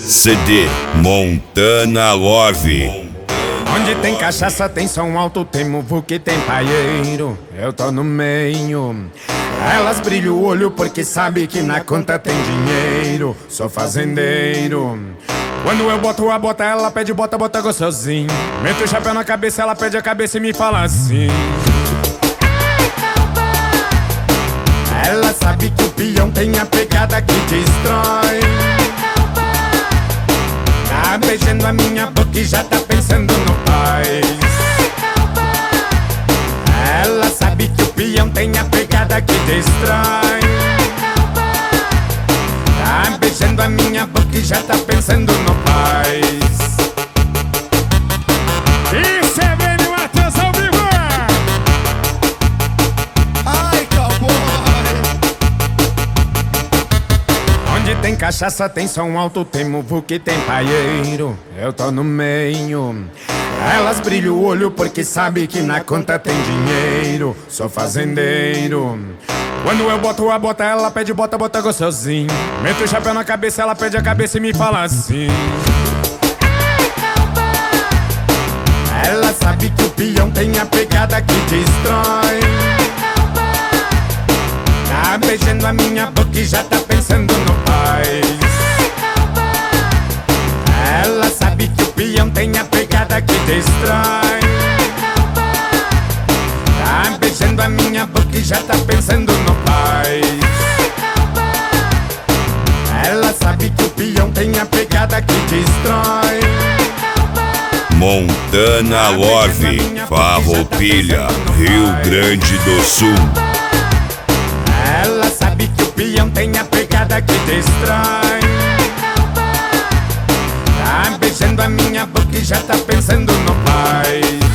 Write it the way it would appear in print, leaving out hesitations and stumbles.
CD Montana Love. Onde tem cachaça, tem som alto, tem muvuca, tem paieiro. Eu tô no meio. Elas brilham o olho porque sabe que na conta tem dinheiro. Sou fazendeiro. Quando eu boto a bota, ela pede bota, bota gostosinho. Meto o chapéu na cabeça, ela pede a cabeça e me fala assim: ela sabe que o peão tem a pegada que destrói. Tá beijando a minha boca e já tá pensando no pai. Ela sabe que o peão tem a pegada que destrói. Tá beijando a minha boca e já tá pensando no pai. Isso é bem no Matheus ao vivo. Ai, cowboy! Onde tem cachaça, tem som alto, tem muvuca, tem paieiro. Eu tô no meio. Elas brilham o olho porque sabe que na conta tem dinheiro. Sou fazendeiro. Quando eu boto a bota, ela pede bota, bota gostosinho. Meto o chapéu na cabeça, ela pede a cabeça e me fala assim: ela sabe que o peão tem a pegada que destrói. Tá beijando a minha boca e já tá pensando no pai. Ela sabe que o peão tem a pegada que destrói. Tá beijando a minha boca e já tá pensando no pai. Ela sabe que o peão tem a pegada que destrói. Montana Love, Farroupilha, Rio Grande do Sul. Ela sabe que o peão tem a pegada que destrói. Tá beijando a minha boca e já tá pensando no pai.